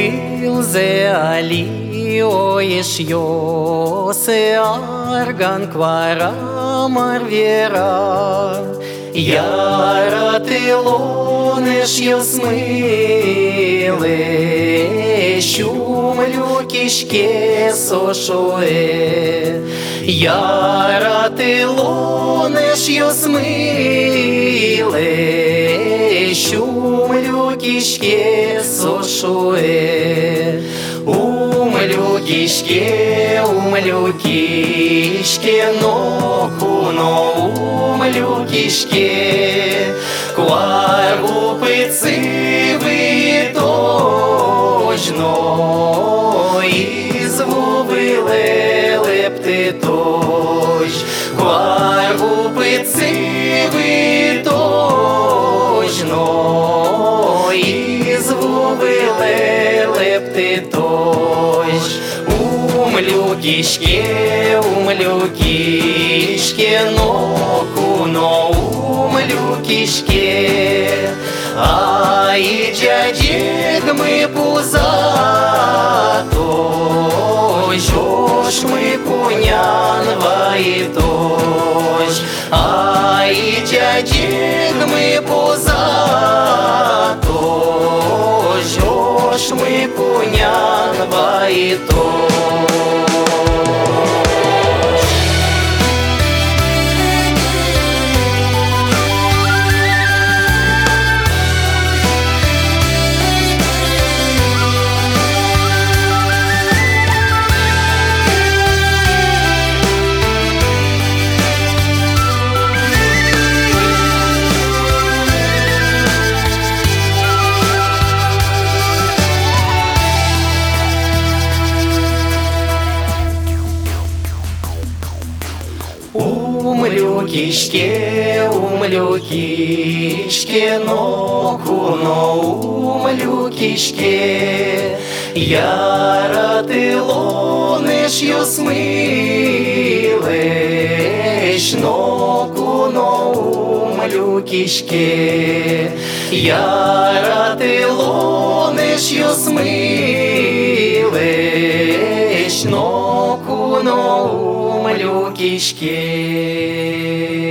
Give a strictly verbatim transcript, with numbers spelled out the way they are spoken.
Ил зе али оиш йосе арган квара марвера Яратилонеш йосмиле Шумлю кишке сошоe Яратилонеш йосмиле Шумлю кишке сошоe Умлю кишке, умлю кишке, но куно умлю кишке, кваргу пицивы тожно, извувиле лепти тож, кваргу пицивы тожно, извувиле лепти тож. Умлю кишке, умлю кишке, но куно умлю кишке, а и дядек мы пузато, жош мы кунян ваитош, а и дядек мы пузато, жош мы кунян ваитош. Умлю кишке, умлю кишке, но куно умлю кишке, яратилонеш йосмилеш, но куно умлю кишке, яратилонеш йосмилеш, но куно умлю кишке.